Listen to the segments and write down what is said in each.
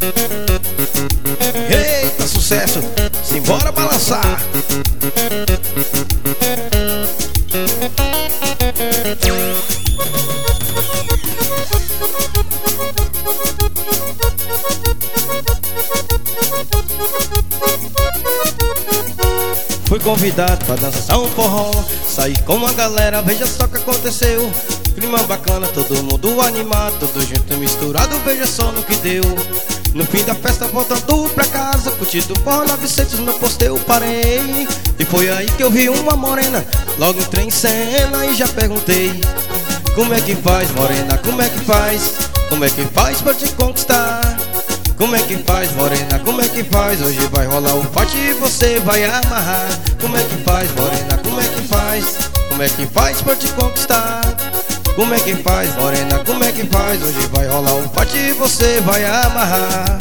Eita, sucesso! Simbora balançar! Fui convidado pra dançar um forró, saí com uma galera, veja só o que aconteceu. Clima bacana, todo mundo animado, todo junto e misturado, veja só no que deu. No fim da festa voltando pra casa, curtindo o forró 900 no posto eu parei. E foi aí que eu vi uma morena, logo entrei em cena e já perguntei: como é que faz, morena, como é que faz? Como é que faz pra te conquistar? Como é que faz, morena, como é que faz? Hoje vai rolar o fight e você vai amarrar. Como é que faz, morena, como é que faz? Como é que faz pra te conquistar? Como é que faz, morena, como é que faz? Hoje vai rolar o fight e você vai amarrar.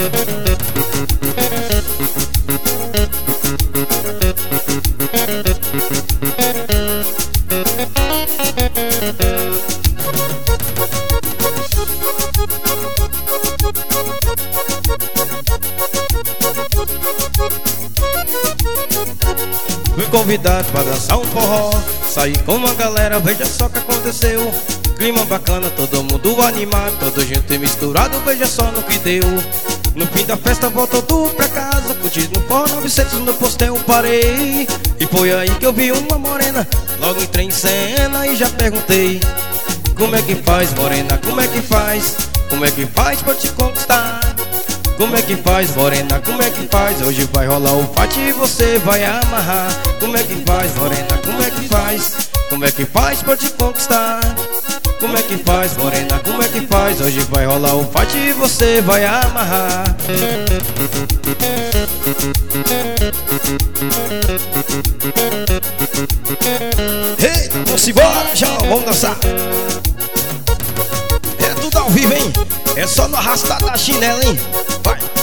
Fui convidado pra dançar um forró, saí com uma galera, veja só o que aconteceu. Clima bacana, todo mundo animado, todo junto e misturado, veja só no que deu. No fim da festa voltando pra casa, curtindo no forró 900 no posto eu parei. E foi aí que eu vi uma morena, logo entrei em cena e já perguntei: como é que faz, morena, como é que faz? Como é que faz pra te conquistar? Como é que faz, morena, como é que faz? Hoje vai rolar o fight e você vai amarrar. Como é que faz, morena, como é que faz? Como é que faz pra te conquistar? Como é que faz, morena, como é que faz? Hoje vai rolar o fight e você vai amarrar. Ei, vamos embora, já vamos dançar. É tudo ao vivo, hein? É só no arrastar da chinela, hein? Vai!